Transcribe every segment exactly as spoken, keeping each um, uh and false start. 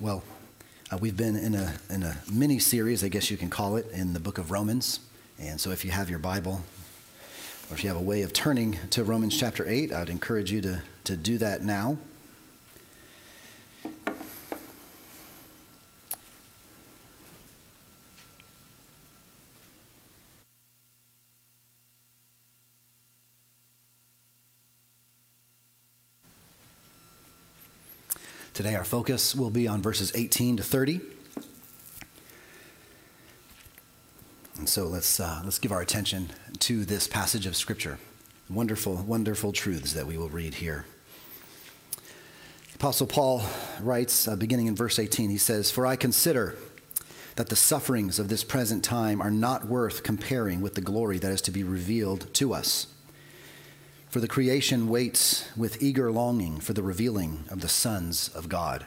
Well, uh, we've been in a in a mini series, I guess you can call it, in the book of Romans. And so if you have your Bible, or if you have a way of turning to Romans chapter eight, I'd encourage you to, to do that now. Today our focus will be on verses eighteen to thirty. And so let's uh, let's give our attention to this passage of Scripture. Wonderful, wonderful truths that we will read here. Apostle Paul writes, uh, beginning in verse eighteen, he says, "For I consider that the sufferings of this present time are not worth comparing with the glory that is to be revealed to us. For the creation waits with eager longing for the revealing of the sons of God.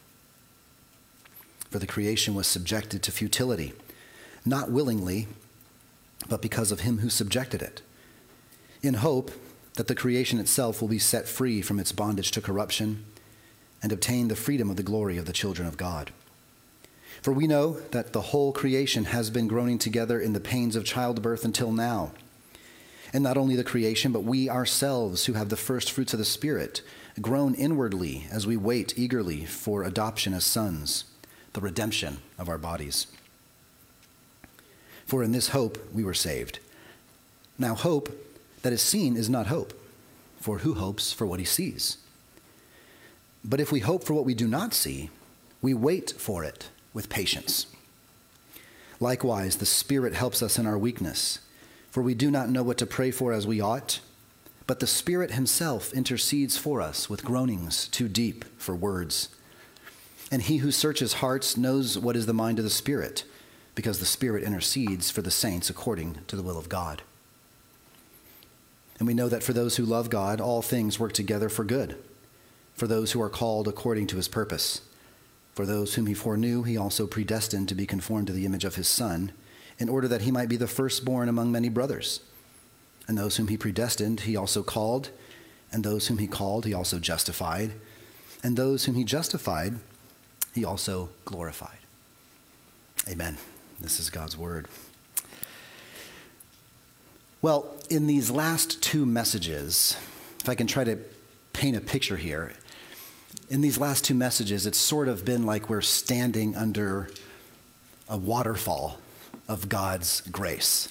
For the creation was subjected to futility, not willingly, but because of him who subjected it, in hope that the creation itself will be set free from its bondage to corruption and obtain the freedom of the glory of the children of God. For we know that the whole creation has been groaning together in the pains of childbirth until now. And not only the creation, but we ourselves who have the first fruits of the Spirit groan inwardly as we wait eagerly for adoption as sons, the redemption of our bodies. For in this hope we were saved. Now hope that is seen is not hope, for who hopes for what he sees? But if we hope for what we do not see, we wait for it with patience. Likewise, the Spirit helps us in our weakness. For we do not know what to pray for as we ought, but the Spirit himself intercedes for us with groanings too deep for words. And he who searches hearts knows what is the mind of the Spirit, because the Spirit intercedes for the saints according to the will of God. And we know that for those who love God, all things work together for good, for those who are called according to his purpose. For those whom he foreknew, he also predestined to be conformed to the image of his Son, in order that he might be the firstborn among many brothers. And those whom he predestined, he also called. And those whom he called, he also justified. And those whom he justified, he also glorified." Amen. This is God's word. Well, in these last two messages, if I can try to paint a picture here, in these last two messages, it's sort of been like we're standing under a waterfall of God's grace.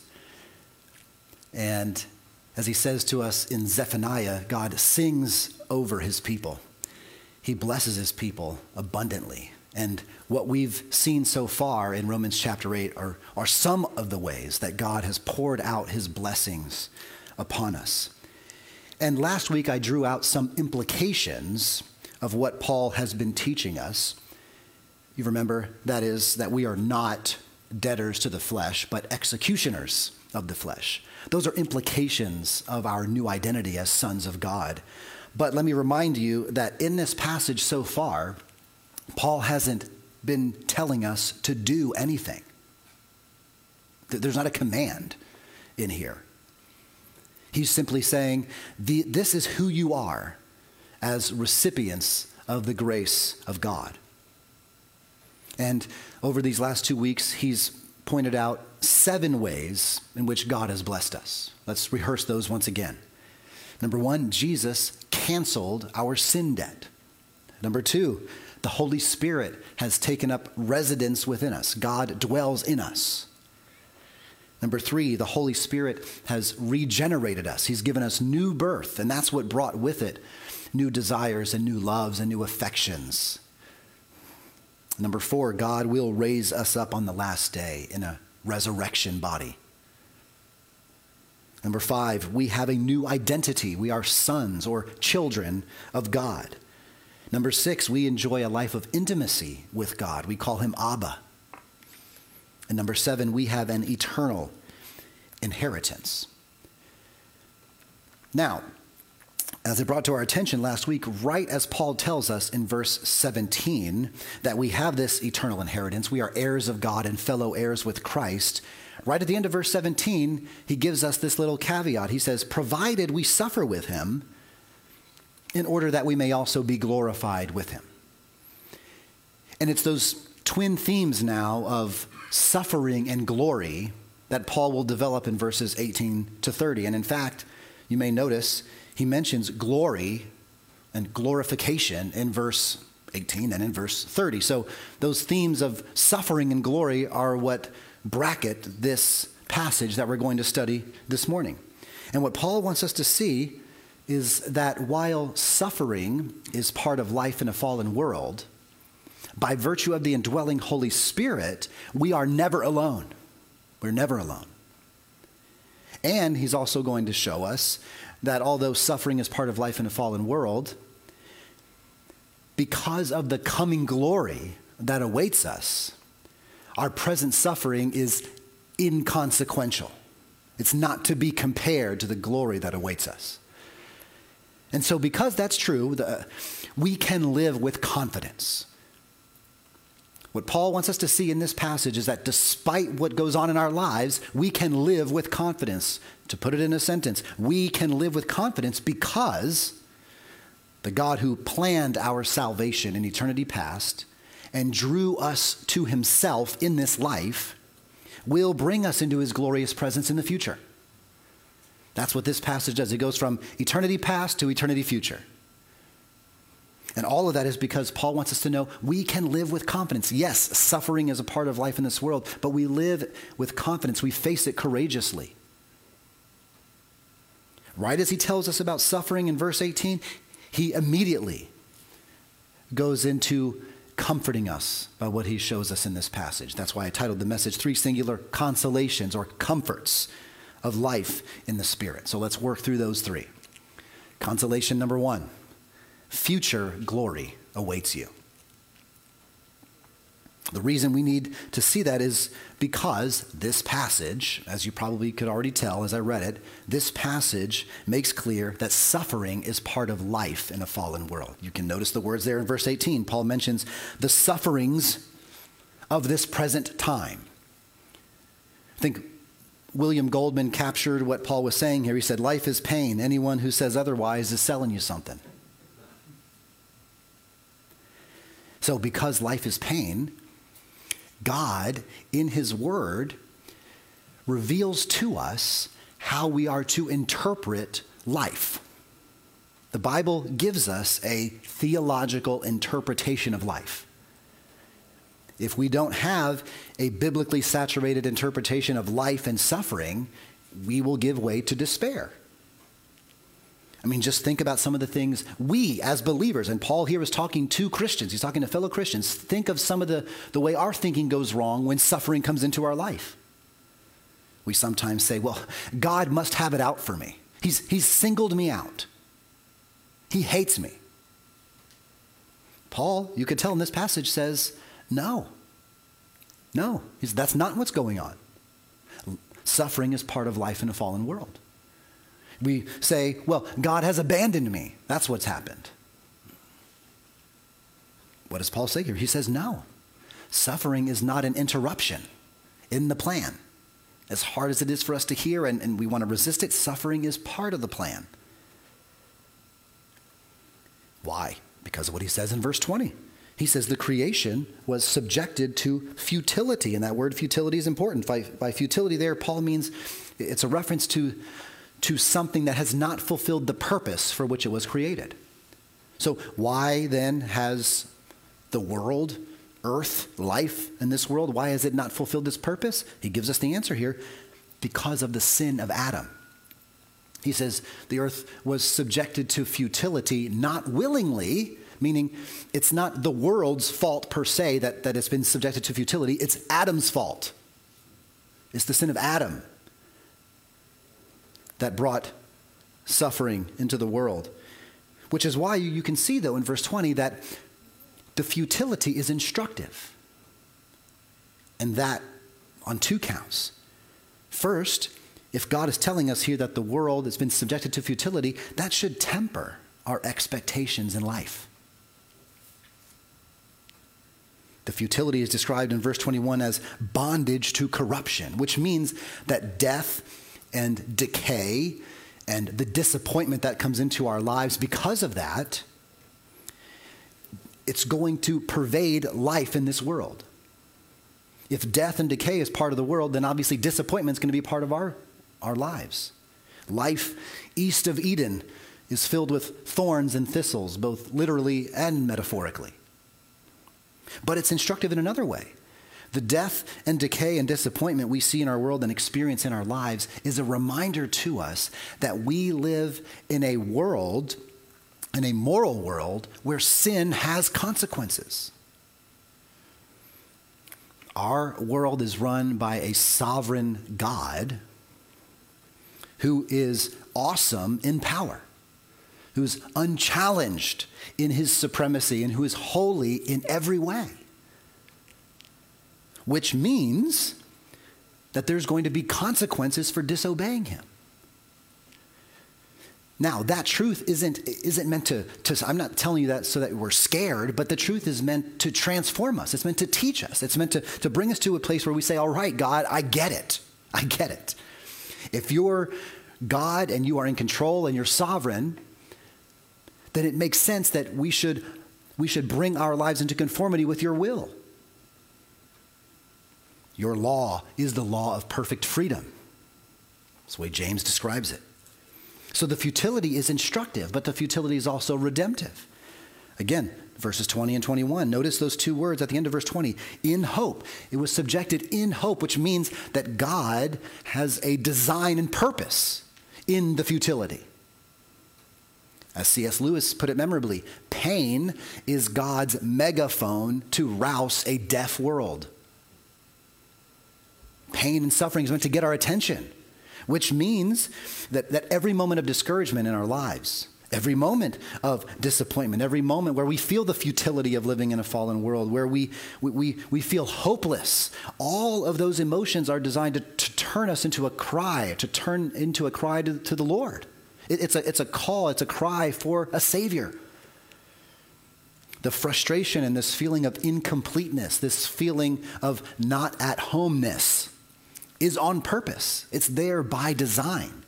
And as he says to us in Zephaniah, God sings over his people. He blesses his people abundantly. And what we've seen so far in Romans chapter eight are, are some of the ways that God has poured out his blessings upon us. And last week I drew out some implications of what Paul has been teaching us. You remember, that is, that we are not debtors to the flesh, but executioners of the flesh. Those are implications of our new identity as sons of God. But let me remind you that in this passage so far, Paul hasn't been telling us to do anything. There's not a command in here. He's simply saying, this is who you are as recipients of the grace of God. And over these last two weeks, he's pointed out seven ways in which God has blessed us. Let's rehearse those once again. Number one, Jesus canceled our sin debt. Number two, the Holy Spirit has taken up residence within us. God dwells in us. Number three, the Holy Spirit has regenerated us. He's given us new birth, and that's what brought with it new desires and new loves and new affections. Number four, God will raise us up on the last day in a resurrection body. Number five, we have a new identity. We are sons or children of God. Number six, we enjoy a life of intimacy with God. We call him Abba. And number seven, we have an eternal inheritance. Now, as I brought to our attention last week, right as Paul tells us in verse seventeen that we have this eternal inheritance, we are heirs of God and fellow heirs with Christ, right at the end of verse seventeen, he gives us this little caveat. He says, provided we suffer with him, in order that we may also be glorified with him. And it's those twin themes now of suffering and glory that Paul will develop in verses eighteen to thirty. And in fact, you may notice he mentions glory and glorification in verse eighteen and in verse thirty. So those themes of suffering and glory are what bracket this passage that we're going to study this morning. And what Paul wants us to see is that while suffering is part of life in a fallen world, by virtue of the indwelling Holy Spirit, we are never alone. We're never alone. And he's also going to show us that although suffering is part of life in a fallen world, because of the coming glory that awaits us, our present suffering is inconsequential. It's not to be compared to the glory that awaits us. And so because that's true, the, we can live with confidence. What Paul wants us to see in this passage is that despite what goes on in our lives, we can live with confidence. To put it in a sentence, we can live with confidence because the God who planned our salvation in eternity past and drew us to himself in this life will bring us into his glorious presence in the future. That's what this passage does. It goes from eternity past to eternity future. And all of that is because Paul wants us to know we can live with confidence. Yes, suffering is a part of life in this world, but we live with confidence. We face it courageously. Right as he tells us about suffering in verse eighteen, he immediately goes into comforting us by what he shows us in this passage. That's why I titled the message, Three Singular Consolations or Comforts of Life in the Spirit. So let's work through those three. Consolation number one, future glory awaits you. The reason we need to see that is because this passage, as you probably could already tell as I read it, this passage makes clear that suffering is part of life in a fallen world. You can notice the words there in verse eighteen. Paul mentions the sufferings of this present time. I think William Goldman captured what Paul was saying here. He said, life is pain. Anyone who says otherwise is selling you something. So because life is pain, God, in his word, reveals to us how we are to interpret life. The Bible gives us a theological interpretation of life. If we don't have a biblically saturated interpretation of life and suffering, we will give way to despair. I mean, just think about some of the things we as believers, and Paul here is talking to Christians, he's talking to fellow Christians. Think of some of the, the way our thinking goes wrong when suffering comes into our life. We sometimes say, well, God must have it out for me. He's, he's singled me out. He hates me. Paul, you could tell in this passage, says, no. No, he's, that's not what's going on. Suffering is part of life in a fallen world. We say, well, God has abandoned me. That's what's happened. What does Paul say here? He says, no. Suffering is not an interruption in the plan. As hard as it is for us to hear and, and we want to resist it, suffering is part of the plan. Why? Because of what he says in verse twenty. He says the creation was subjected to futility. And that word futility is important. By, by futility there, Paul means it's a reference to to something that has not fulfilled the purpose for which it was created. So why then has the world, earth, life in this world, why has it not fulfilled its purpose? He gives us the answer here. Because of the sin of Adam. He says the earth was subjected to futility not willingly, meaning it's not the world's fault per se that, that it's been subjected to futility. It's Adam's fault. It's the sin of Adam that brought suffering into the world. Which is why you can see, though, in verse twenty that the futility is instructive. And that on two counts. First, if God is telling us here that the world has been subjected to futility, that should temper our expectations in life. The futility is described in verse twenty-one as bondage to corruption, which means that death and decay and the disappointment that comes into our lives because of that it's going to pervade life in this world. If death and decay is part of the world, then obviously disappointment is going to be part of our, our lives. Life east of Eden is filled with thorns and thistles, both literally and metaphorically. But it's instructive in another way. The death and decay and disappointment we see in our world and experience in our lives is a reminder to us that we live in a world, in a moral world, where sin has consequences. Our world is run by a sovereign God who is awesome in power, who is unchallenged in his supremacy, and who is holy in every way. Which means that there's going to be consequences for disobeying him. Now, that truth isn't, isn't meant to, to, I'm not telling you that so that we're scared, but the truth is meant to transform us. It's meant to teach us. It's meant to, to bring us to a place where we say, all right, God, I get it. I get it. If you're God and you are in control and you're sovereign, then it makes sense that we should, we should bring our lives into conformity with your will. Your law is the law of perfect freedom. That's the way James describes it. So the futility is instructive, but the futility is also redemptive. Again, verses twenty and twenty-one. Notice those two words at the end of verse twenty. In hope. It was subjected in hope, which means that God has a design and purpose in the futility. As C S Lewis put it memorably, pain is God's megaphone to rouse a deaf world. Pain and suffering is meant to get our attention, which means that, that every moment of discouragement in our lives, every moment of disappointment, every moment where we feel the futility of living in a fallen world, where we, we, we, we feel hopeless, all of those emotions are designed to, to turn us into a cry, to turn into a cry to, to the Lord. It, it's, a, it's a call, it's a cry for a Savior. The frustration and this feeling of incompleteness, this feeling of not at homeness, is on purpose. It's there by design.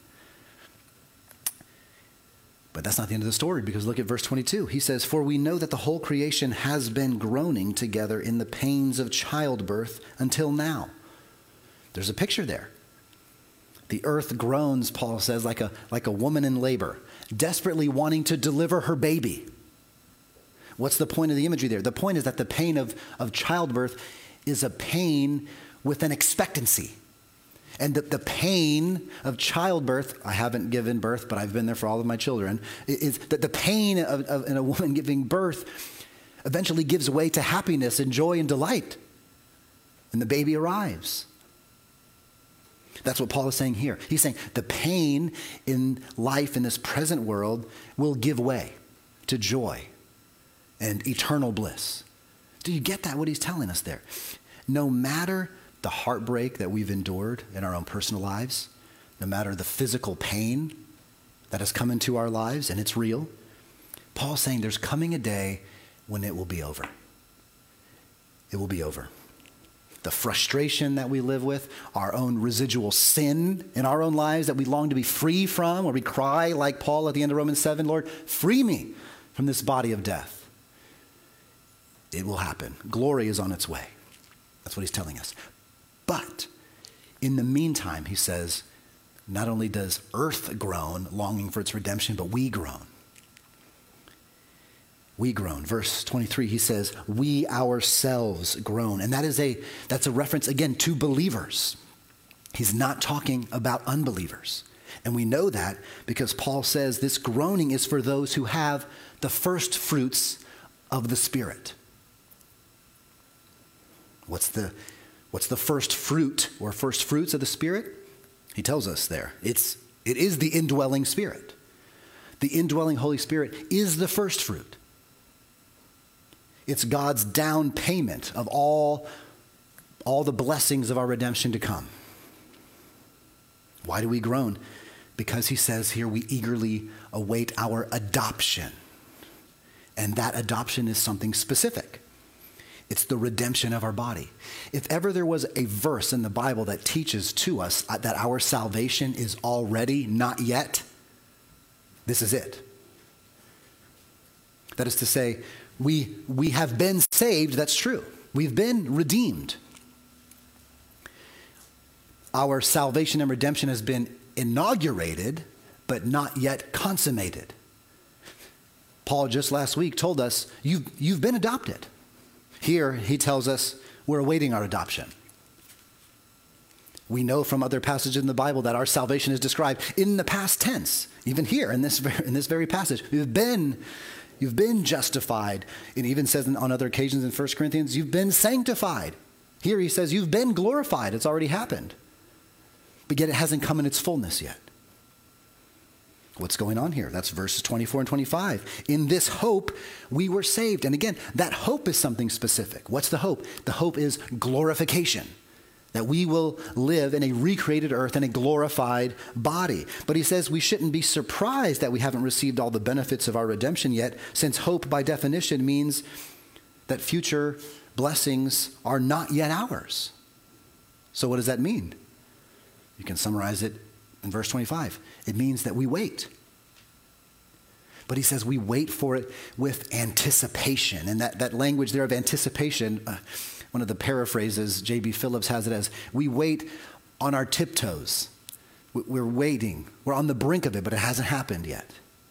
But that's not the end of the story, because look at verse twenty-two. He says, for we know that the whole creation has been groaning together in the pains of childbirth until now. There's a picture there. The earth groans, Paul says, like a, like a woman in labor, desperately wanting to deliver her baby. What's the point of the imagery there? The point is that the pain of, of childbirth is a pain with an expectancy. And the, the pain of childbirth, I haven't given birth, but I've been there for all of my children, is that the pain of, of in a woman giving birth eventually gives way to happiness and joy and delight. And the baby arrives. That's what Paul is saying here. He's saying the pain in life in this present world will give way to joy and eternal bliss. Do you get that, what he's telling us there? No matter the heartbreak that we've endured in our own personal lives, no matter the physical pain that has come into our lives, and it's real, Paul's saying there's coming a day when it will be over. It will be over. The frustration that we live with, our own residual sin in our own lives that we long to be free from, where we cry like Paul at the end of Romans seven, Lord, free me from this body of death. It will happen. Glory is on its way. That's what he's telling us. But in the meantime, he says, not only does earth groan, longing for its redemption, but we groan. We groan. Verse twenty-three, he says, we ourselves groan. And that is a, that's a reference, again, to believers. He's not talking about unbelievers. And we know that because Paul says this groaning is for those who have the first fruits of the Spirit. What's the, what's the first fruit or first fruits of the Spirit? He tells us there. It's, it is the indwelling Spirit. The indwelling Holy Spirit is the first fruit. It's God's down payment of all, all the blessings of our redemption to come. Why do we groan? Because he says here we eagerly await our adoption. And that adoption is something specific. It's the redemption of our body. If ever there was a verse in the Bible that teaches to us that our salvation is already, not yet, this is it. That is to say, We, we have been saved, that's true. We've been redeemed. Our salvation and redemption has been inaugurated, but not yet consummated. Paul just last week told us, you've, you've been adopted. Here, he tells us we're awaiting our adoption. We know from other passages in the Bible that our salvation is described in the past tense. Even here in this, in this very passage, you've been, you've been justified. It even says on other occasions in First Corinthians, you've been sanctified. Here he says you've been glorified. It's already happened. But yet it hasn't come in its fullness yet. What's going on here? That's verses twenty-four and twenty-five. In this hope, we were saved. And again, that hope is something specific. What's the hope? The hope is glorification. That we will live in a recreated earth in a glorified body. But he says we shouldn't be surprised that we haven't received all the benefits of our redemption yet, since hope by definition means that future blessings are not yet ours. So what does that mean? You can summarize it in verse twenty-five. It means that we wait. But he says we wait for it with anticipation. And that, that language there of anticipation, uh, one of the paraphrases, J B Phillips has it as, we wait on our tiptoes. We're waiting. We're on the brink of it, but it hasn't happened yet.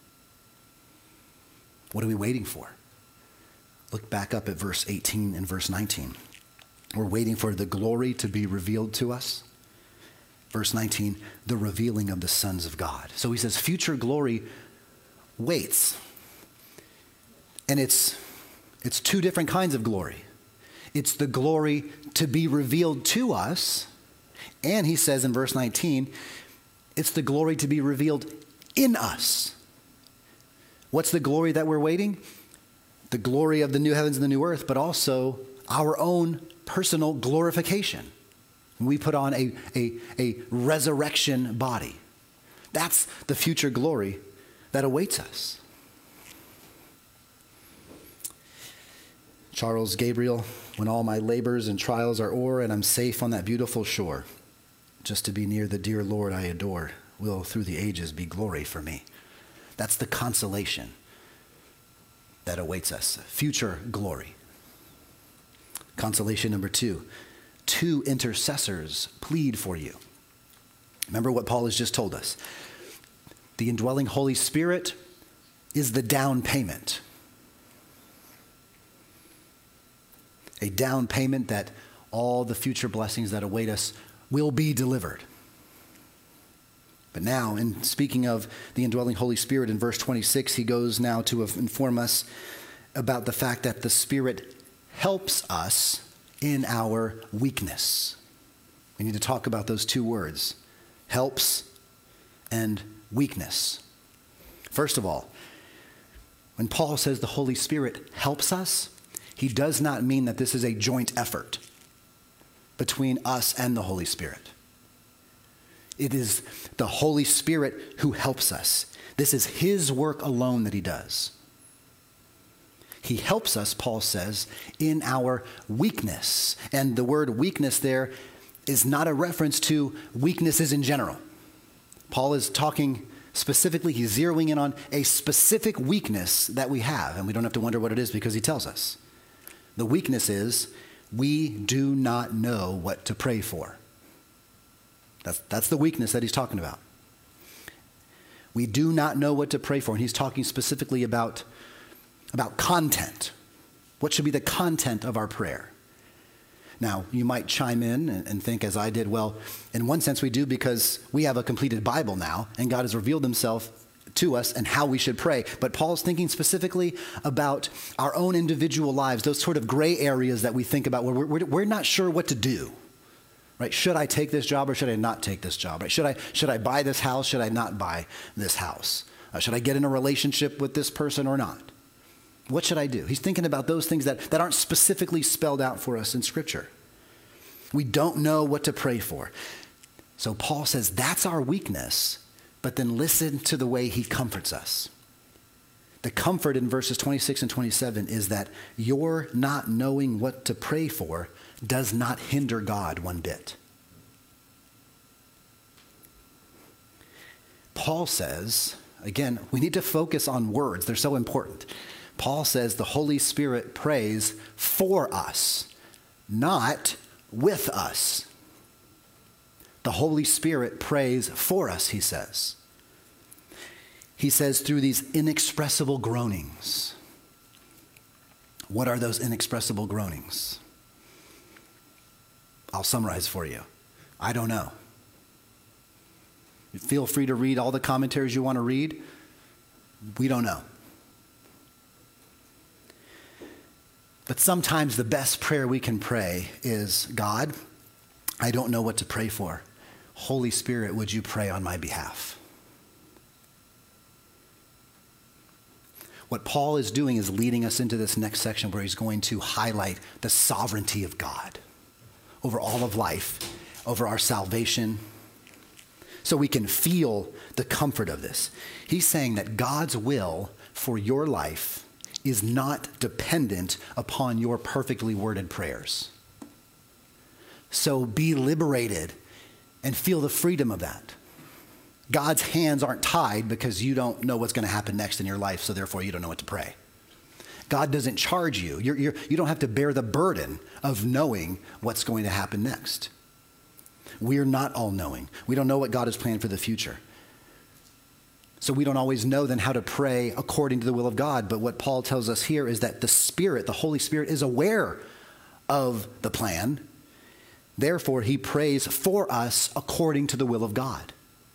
What are we waiting for? Look back up at verse eighteen and verse nineteen. We're waiting for the glory to be revealed to us. Verse nineteen, the revealing of the sons of God. So he says future glory waits. And it's, it's two different kinds of glory. It's the glory to be revealed to us. And he says in verse nineteen, it's the glory to be revealed in us. What's the glory that we're waiting? The glory of the new heavens and the new earth, but also our own personal glorification. We put on a, a, a resurrection body. That's the future glory that awaits us. Charles Gabriel, when all my labors and trials are o'er and I'm safe on that beautiful shore, just to be near the dear Lord I adore will through the ages be glory for me. That's the consolation that awaits us, future glory. Consolation number two. Two intercessors plead for you. Remember what Paul has just told us. The indwelling Holy Spirit is the down payment. A down payment that all the future blessings that await us will be delivered. But now, in speaking of the indwelling Holy Spirit, in verse twenty-six, he goes now to inform us about the fact that the Spirit helps us in our weakness. We need to talk about those two words, helps and weakness. First of all, when Paul says the Holy Spirit helps us, he does not mean that this is a joint effort between us and the Holy Spirit. It is the Holy Spirit who helps us. This is his work alone that he does. He helps us, Paul says, in our weakness. And the word weakness there is not a reference to weaknesses in general. Paul is talking specifically, he's zeroing in on a specific weakness that we have. And we don't have to wonder what it is because he tells us. The weakness is we do not know what to pray for. That's, that's the weakness that he's talking about. We do not know what to pray for. And he's talking specifically about about content. What should be the content of our prayer? Now, you might chime in and, and think, as I did, well, in one sense we do because we have a completed Bible now, and God has revealed himself to us and how we should pray. But Paul's thinking specifically about our own individual lives, those sort of gray areas that we think about where we're, we're not sure what to do. Right? Should I take this job or should I not take this job? Right? Should I, should I buy this house? Should I not buy this house? Uh, should I get in a relationship with this person or not? What should I do? He's thinking about those things that, that aren't specifically spelled out for us in Scripture. We don't know what to pray for. So Paul says that's our weakness, but then listen to the way he comforts us. The comfort in verses twenty-six and twenty-seven is that your not knowing what to pray for does not hinder God one bit. Paul says, again, we need to focus on words. They're so important. Paul says the Holy Spirit prays for us, not with us. The Holy Spirit prays for us, he says. He says through these inexpressible groanings. What are those inexpressible groanings? I'll summarize for you. I don't know. Feel free to read all the commentaries you want to read. We don't know. But sometimes the best prayer we can pray is, God, I don't know what to pray for. Holy Spirit, would you pray on my behalf? What Paul is doing is leading us into this next section where he's going to highlight the sovereignty of God over all of life, over our salvation, so we can feel the comfort of this. He's saying that God's will for your life is not dependent upon your perfectly worded prayers. So be liberated and feel the freedom of that. God's hands aren't tied because you don't know what's going to happen next in your life, so therefore you don't know what to pray. God doesn't charge you. You're, you're, you don't have to bear the burden of knowing what's going to happen next. We're not all-knowing. We don't know what God has planned for the future. So we don't always know then how to pray according to the will of God. But what Paul tells us here is that the Spirit, the Holy Spirit, is aware of the plan. Therefore, he prays for us according to the will of God.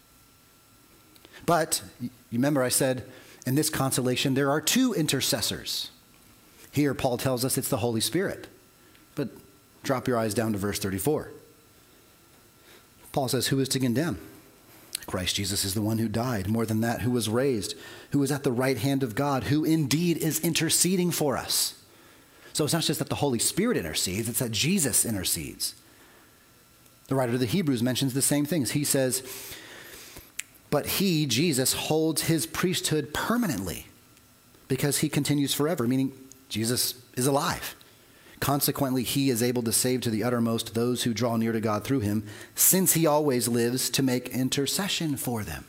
But you remember I said in this consolation, there are two intercessors. Here, Paul tells us it's the Holy Spirit. But drop your eyes down to verse thirty-four. Paul says, who is to condemn? Christ Jesus is the one who died. More than that, who was raised, who is at the right hand of God, who indeed is interceding for us. So it's not just that the Holy Spirit intercedes, it's that Jesus intercedes. The writer of the Hebrews mentions the same things. He says, but he, Jesus, holds his priesthood permanently because he continues forever, meaning Jesus is alive. Consequently, he is able to save to the uttermost those who draw near to God through him, since he always lives to make intercession for them.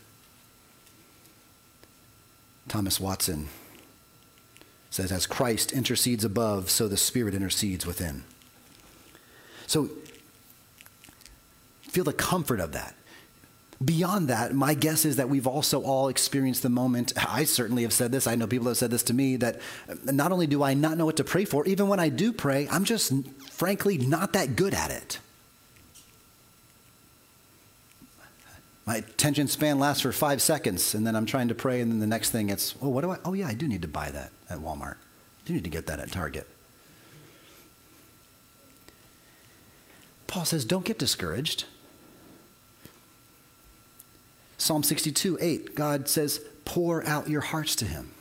Thomas Watson says, as Christ intercedes above, so the Spirit intercedes within. So, feel the comfort of that. Beyond that, my guess is that we've also all experienced the moment, I certainly have said this, I know people have said this to me, that not only do I not know what to pray for, even when I do pray, I'm just frankly not that good at it. My attention span lasts for five seconds, and then I'm trying to pray, and then the next thing it's, oh, what do I, oh yeah, I do need to buy that at Walmart. I do need to get that at Target. Paul says, don't get discouraged. Psalm sixty-two, eight, God says, pour out your hearts to him.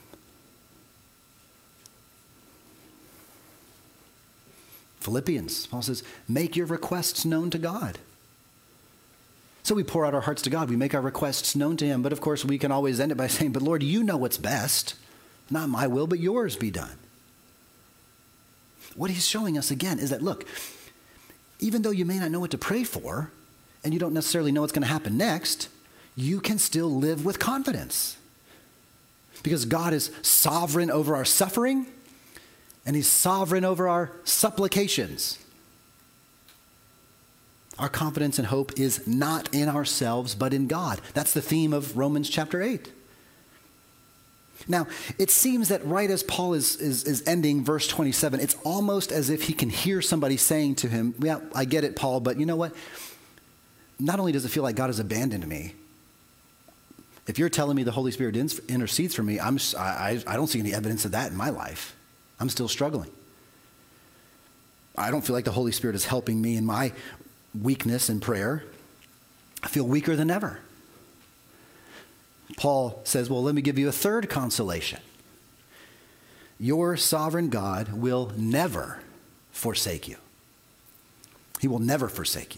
Philippians, Paul says, make your requests known to God. So we pour out our hearts to God. We make our requests known to him. But of course, we can always end it by saying, but Lord, you know what's best. Not my will, but yours be done. What he's showing us again is that, look, even though you may not know what to pray for, and you don't necessarily know what's going to happen next, you can still live with confidence. Because God is sovereign over our suffering, and he's sovereign over our supplications. Our confidence and hope is not in ourselves, but in God. That's the theme of Romans chapter eight. Now, it seems that right as Paul is, is, is ending verse twenty-seven, it's almost as if he can hear somebody saying to him, yeah, I get it, Paul, but you know what? Not only does it feel like God has abandoned me, if you're telling me the Holy Spirit intercedes for me, I'm, I, I don't see any evidence of that in my life. I'm still struggling. I don't feel like the Holy Spirit is helping me in my weakness in prayer. I feel weaker than ever. Paul says, well, let me give you a third consolation. Your sovereign God will never forsake you. He will never forsake you.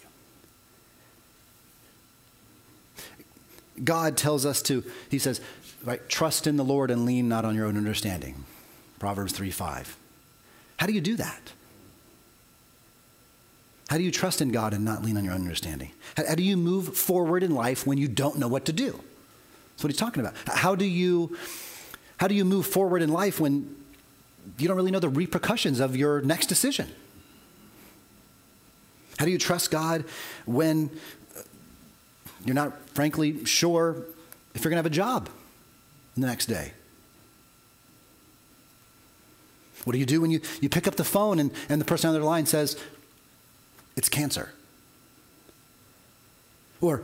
God tells us to, he says, right, trust in the Lord and lean not on your own understanding. Proverbs three five. How do you do that? How do you trust in God and not lean on your own understanding? How, how do you move forward in life when you don't know what to do? That's what he's talking about. How do you, how do you move forward in life when you don't really know the repercussions of your next decision? How do you trust God when you're not, frankly, sure if you're going to have a job the next day? What do you do when you, you pick up the phone and, and the person on the other line says, it's cancer? Or,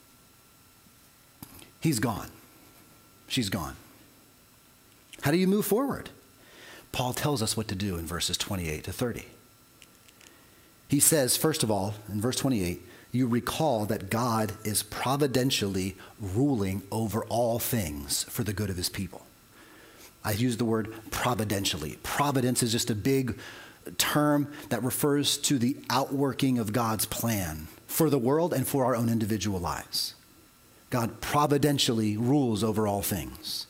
he's gone. She's gone. How do you move forward? Paul tells us what to do in verses twenty-eight to thirty. He says, first of all, in verse twenty-eight, you recall that God is providentially ruling over all things for the good of his people. I use the word providentially. Providence is just a big term that refers to the outworking of God's plan for the world and for our own individual lives. God providentially rules over all things.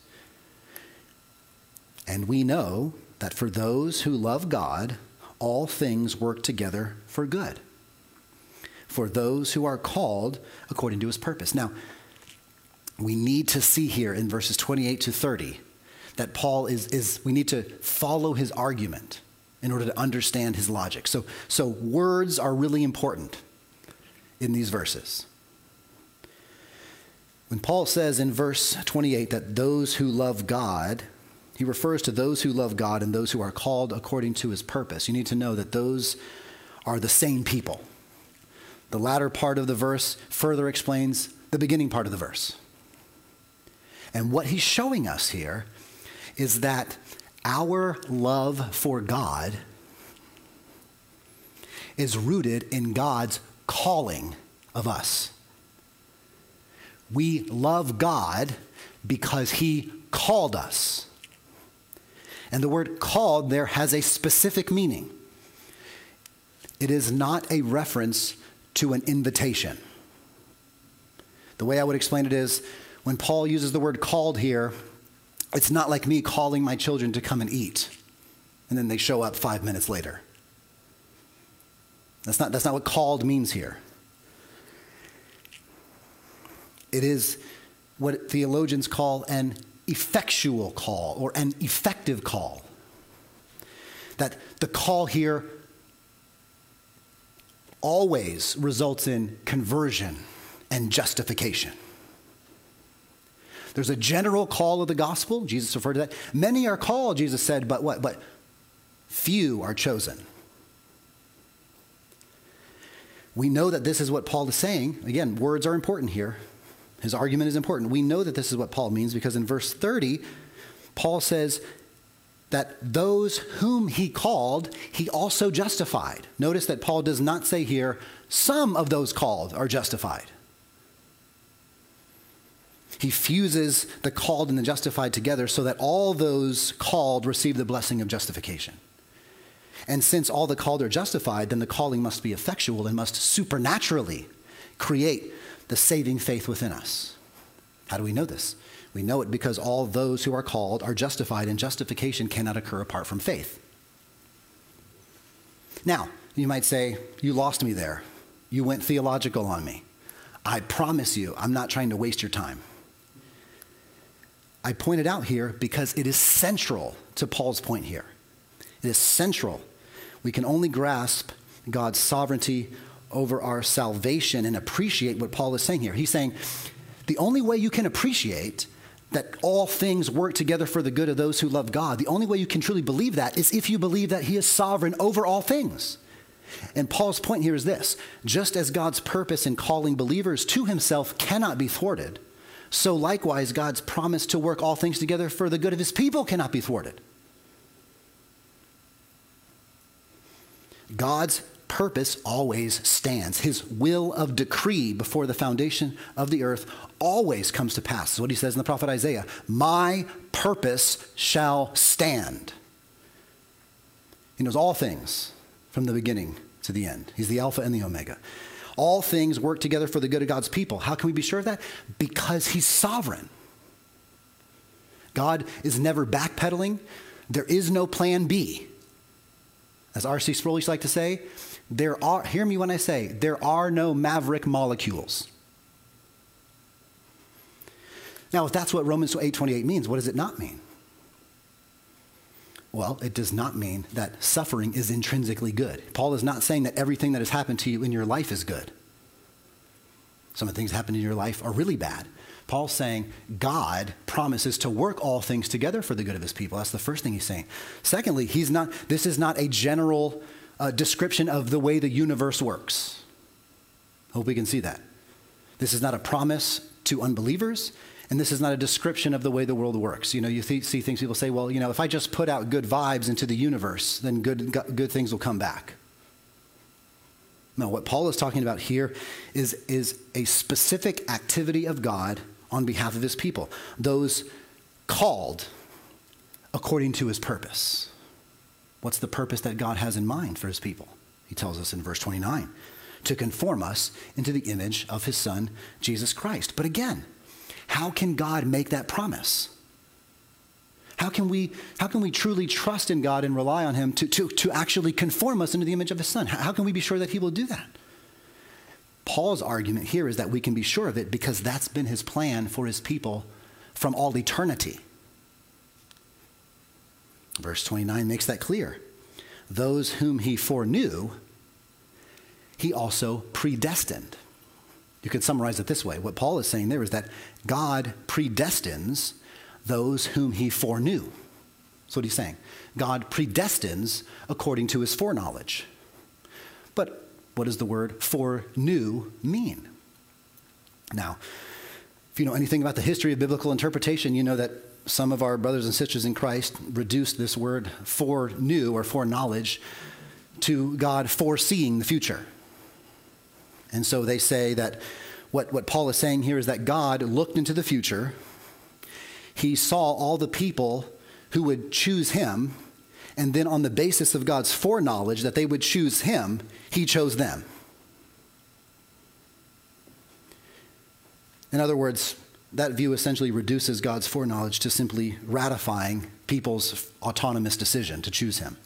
And we know that for those who love God, all things work together for good, for those who are called according to his purpose. Now, we need to see here in verses twenty-eight to thirty that Paul is, is we need to follow his argument in order to understand his logic. So, so words are really important in these verses. When Paul says in verse twenty-eight that those who love God, he refers to those who love God and those who are called according to his purpose. You need to know that those are the same people. The latter part of the verse further explains the beginning part of the verse. And what he's showing us here is that our love for God is rooted in God's calling of us. We love God because he called us. And the word called there has a specific meaning. It is not a reference to an invitation. The way I would explain it is, when Paul uses the word called here, it's not like me calling my children to come and eat, and then they show up five minutes later. That's not, that's not what called means here. It is what theologians call an effectual call or an effective call. That the call here always results in conversion and justification. There's a general call of the gospel. Jesus referred to that. Many are called, Jesus said, but what? But few are chosen. We know that this is what Paul is saying. Again, words are important here. His argument is important. We know that this is what Paul means because in verse thirty, Paul says that those whom he called, he also justified. Notice that Paul does not say here, some of those called are justified. He fuses the called and the justified together so that all those called receive the blessing of justification. And since all the called are justified, then the calling must be effectual and must supernaturally create the saving faith within us. How do we know this? We know it because all those who are called are justified, and justification cannot occur apart from faith. Now, you might say, you lost me there. You went theological on me. I promise you, I'm not trying to waste your time. I point it out here because it is central to Paul's point here. It is central. We can only grasp God's sovereignty over our salvation and appreciate what Paul is saying here. He's saying the only way you can appreciate that all things work together for the good of those who love God, the only way you can truly believe that is if you believe that he is sovereign over all things. And Paul's point here is this: just as God's purpose in calling believers to himself cannot be thwarted, so likewise God's promise to work all things together for the good of his people cannot be thwarted. God's purpose always stands. His will of decree before the foundation of the earth always comes to pass. That's what he says in the prophet Isaiah. My purpose shall stand. He knows all things from the beginning to the end. He's the Alpha and the Omega. All things work together for the good of God's people. How can we be sure of that? Because he's sovereign. God is never backpedaling. There is no plan B. As R C Sproul used to like to say, there are, hear me when I say, there are no maverick molecules. Now, if that's what Romans eight twenty-eight means, what does it not mean? Well, it does not mean that suffering is intrinsically good. Paul is not saying that everything that has happened to you in your life is good. Some of the things that happen in your life are really bad. Paul's saying God promises to work all things together for the good of his people. That's the first thing he's saying. Secondly, he's not, this is not a general uh, description of the way the universe works. Hope we can see that. This is not a promise to unbelievers, and this is not a description of the way the world works. You know, you th- see things people say, well, you know, if I just put out good vibes into the universe, then good, good things will come back. No, what Paul is talking about here is, is a specific activity of God on behalf of his people, those called according to his purpose. What's the purpose that God has in mind for his people? He tells us in verse twenty-nine, to conform us into the image of his Son, Jesus Christ. But again, how can God make that promise? How can we, how can we truly trust in God and rely on him to, to, to actually conform us into the image of his Son? How can we be sure that he will do that? Paul's argument here is that we can be sure of it because that's been his plan for his people from all eternity. Verse twenty-nine makes that clear. Those whom he foreknew, he also predestined. You could summarize it this way. What Paul is saying there is that God predestines those whom he foreknew. That's what he's saying. God predestines according to his foreknowledge. But what does the word foreknew mean? Now, if you know anything about the history of biblical interpretation, you know that some of our brothers and sisters in Christ reduced this word foreknew or foreknowledge to God foreseeing the future. And so they say that what, what Paul is saying here is that God looked into the future. He saw all the people who would choose him, and then on the basis of God's foreknowledge that they would choose him, he chose them. In other words, that view essentially reduces God's foreknowledge to simply ratifying people's autonomous decision to choose him.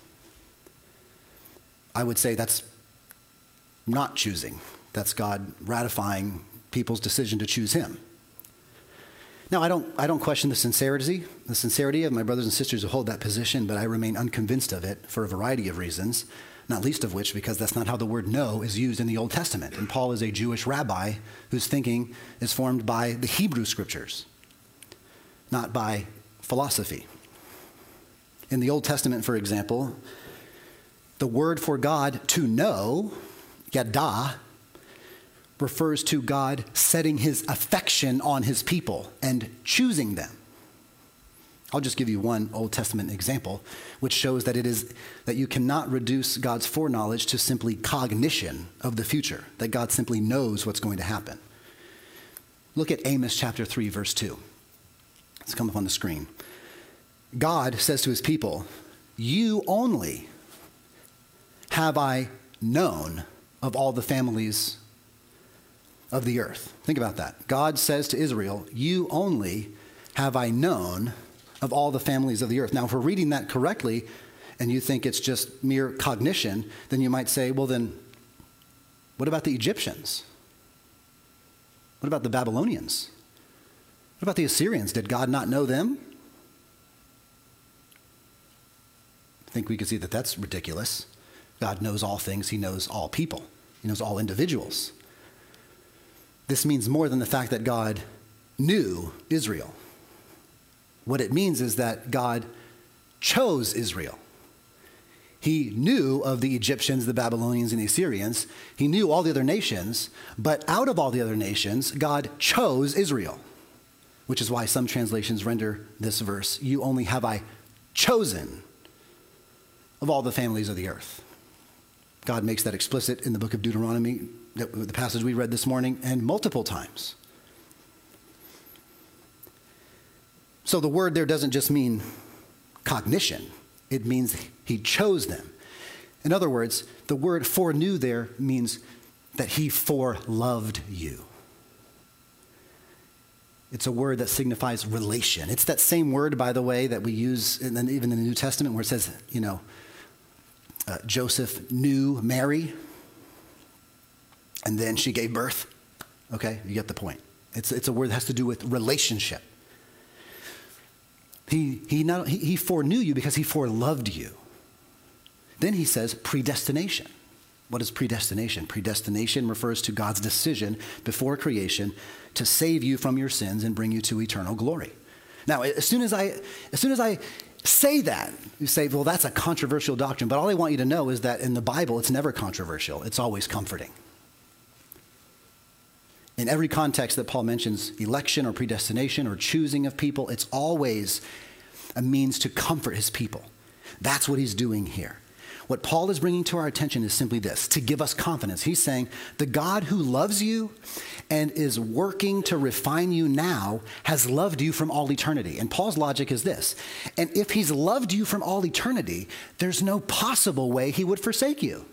I would say that's not choosing. That's God ratifying people's decision to choose him. Now, I don't, I don't question the sincerity, the sincerity of my brothers and sisters who hold that position, but I remain unconvinced of it for a variety of reasons, not least of which because that's not how the word know is used in the Old Testament. And Paul is a Jewish rabbi whose thinking is formed by the Hebrew scriptures, not by philosophy. In the Old Testament, for example, the word for God to know, yada, refers to God setting his affection on his people and choosing them. I'll just give you one Old Testament example, which shows that it is that you cannot reduce God's foreknowledge to simply cognition of the future, that God simply knows what's going to happen. Look at Amos chapter three, verse two. It's come up on the screen. God says to his people, "You only have I known of all the families of the earth." Think about that. God says to Israel, "You only have I known of all the families of the earth." Now, if we're reading that correctly and you think it's just mere cognition, then you might say, well, then what about the Egyptians? What about the Babylonians? What about the Assyrians? Did God not know them? I think we could see that that's ridiculous. God knows all things. He knows all people. He knows all individuals. This means more than the fact that God knew Israel. What it means is that God chose Israel. He knew of the Egyptians, the Babylonians, and the Assyrians. He knew all the other nations, but out of all the other nations, God chose Israel, which is why some translations render this verse, "You only have I chosen of all the families of the earth." God makes that explicit in the book of Deuteronomy, the passage we read this morning, and multiple times. So the word there doesn't just mean cognition. It means he chose them. In other words, the word foreknew there means that he foreloved you. It's a word that signifies relation. It's that same word, by the way, that we use in the, even in the New Testament where it says, you know, uh, Joseph knew Mary, and then she gave birth. Okay, you get the point. It's, it's a word that has to do with relationship. He, he, not, he, he foreknew you because he foreloved you. Then he says predestination. What is predestination? Predestination refers to God's decision before creation to save you from your sins and bring you to eternal glory. Now, as soon as I, as soon as I say that, you say, well, that's a controversial doctrine. But all I want you to know is that in the Bible, it's never controversial. It's always comforting. In every context that Paul mentions election or predestination or choosing of people, it's always a means to comfort his people. That's what he's doing here. What Paul is bringing to our attention is simply this, to give us confidence. He's saying, the God who loves you and is working to refine you now has loved you from all eternity. And Paul's logic is this, and if he's loved you from all eternity, there's no possible way he would forsake you.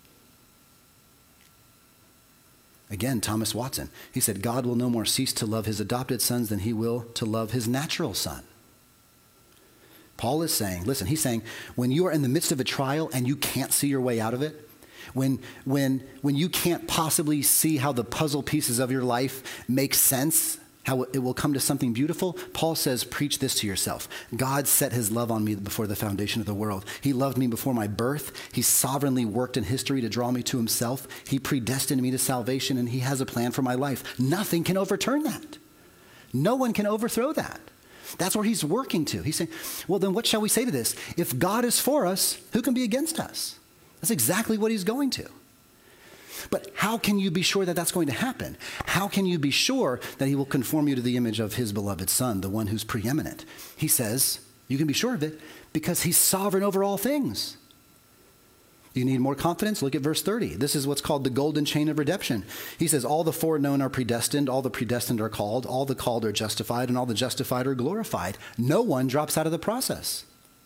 Again, Thomas Watson, he said, God will no more cease to love his adopted sons than he will to love his natural son. Paul is saying, listen, he's saying, when you are in the midst of a trial and you can't see your way out of it, when, when, when you can't possibly see how the puzzle pieces of your life make sense, how it will come to something beautiful, Paul says, preach this to yourself. God set his love on me before the foundation of the world. He loved me before my birth. He sovereignly worked in history to draw me to himself. He predestined me to salvation, and he has a plan for my life. Nothing can overturn that. No one can overthrow that. That's where he's working to. He's saying, well, then what shall we say to this? If God is for us, who can be against us? That's exactly what he's going to. But how can you be sure that that's going to happen? How can you be sure that he will conform you to the image of his beloved son, the one who's preeminent? He says, you can be sure of it because he's sovereign over all things. You need more confidence? Look at verse thirty. This is what's called the golden chain of redemption. He says, all the foreknown are predestined, all the predestined are called, all the called are justified, and all the justified are glorified. No one drops out of the process.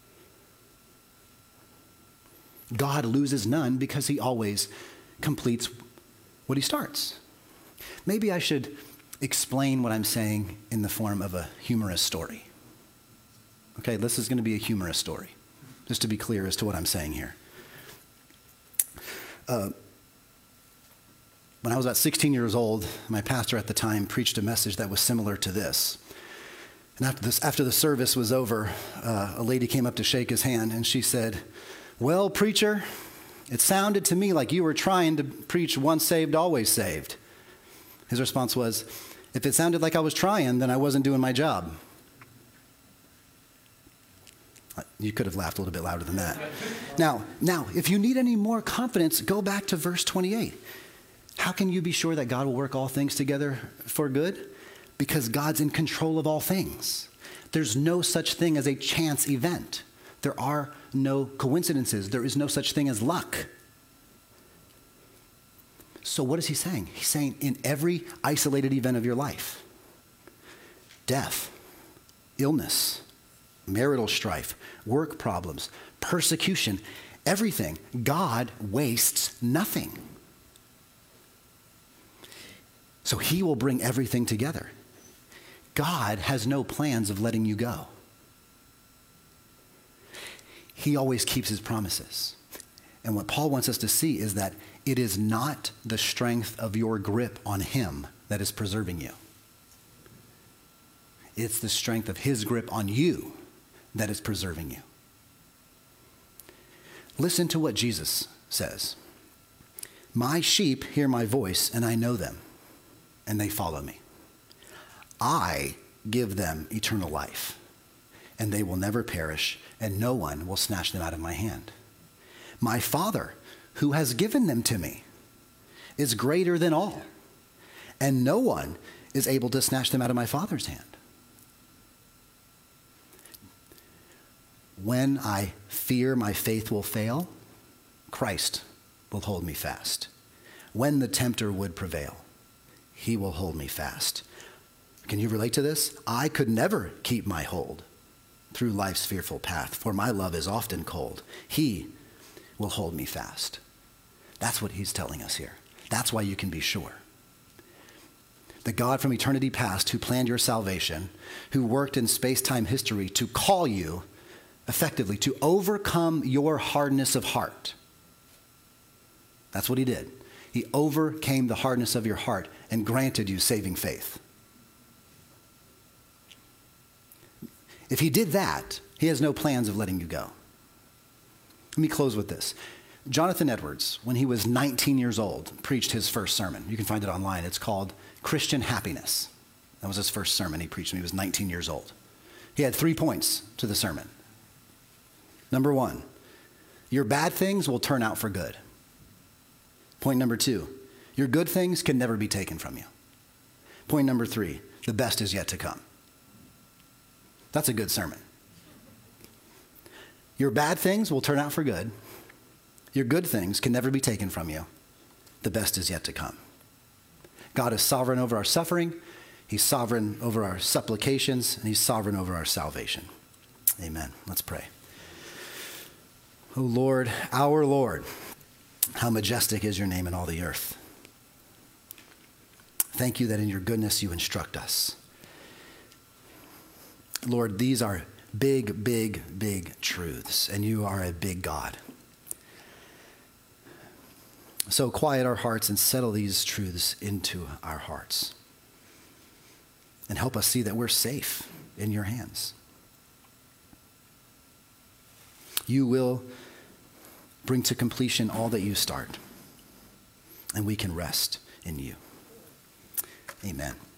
God loses none because he always completes what he starts. Maybe I should explain what I'm saying in the form of a humorous story. Okay, this is going to be a humorous story, just to be clear as to what I'm saying here. Uh, when I was about sixteen years old, my pastor at the time preached a message that was similar to this. And after this, after the service was over, uh, a lady came up to shake his hand, and she said, well, preacher, it sounded to me like you were trying to preach once saved, always saved. His response was, if it sounded like I was trying, then I wasn't doing my job. You could have laughed a little bit louder than that. Now, now, if you need any more confidence, go back to verse twenty-eight. How can you be sure that God will work all things together for good? Because God's in control of all things. There's no such thing as a chance event. There are no coincidences. There is no such thing as luck. So what is he saying? He's saying in every isolated event of your life, death, illness, marital strife, work problems, persecution, everything, God wastes nothing. So he will bring everything together. God has no plans of letting you go. He always keeps his promises. And what Paul wants us to see is that it is not the strength of your grip on him that is preserving you. It's the strength of his grip on you that is preserving you. Listen to what Jesus says. My sheep hear my voice, and I know them, and they follow me. I give them eternal life, and they will never perish, and no one will snatch them out of my hand. My Father, who has given them to me, is greater than all, and no one is able to snatch them out of my Father's hand. When I fear my faith will fail, Christ will hold me fast. When the tempter would prevail, he will hold me fast. Can you relate to this? I could never keep my hold through life's fearful path, for my love is often cold. He will hold me fast. That's what he's telling us here. That's why you can be sure. The God from eternity past who planned your salvation, who worked in space-time history to call you effectively, to overcome your hardness of heart. That's what he did. He overcame the hardness of your heart and granted you saving faith. If he did that, he has no plans of letting you go. Let me close with this. Jonathan Edwards, when he was nineteen years old, preached his first sermon. You can find it online. It's called Christian Happiness. That was his first sermon he preached when he was nineteen years old. He had three points to the sermon. Number one, your bad things will turn out for good. Point number two, your good things can never be taken from you. Point number three, the best is yet to come. That's a good sermon. Your bad things will turn out for good. Your good things can never be taken from you. The best is yet to come. God is sovereign over our suffering. He's sovereign over our supplications, and he's sovereign over our salvation. Amen. Let's pray. O Lord, our Lord, how majestic is your name in all the earth. Thank you that in your goodness you instruct us. Lord, these are big, big, big truths, and you are a big God. So quiet our hearts and settle these truths into our hearts. And help us see that we're safe in your hands. You will bring to completion all that you start, and we can rest in you. Amen.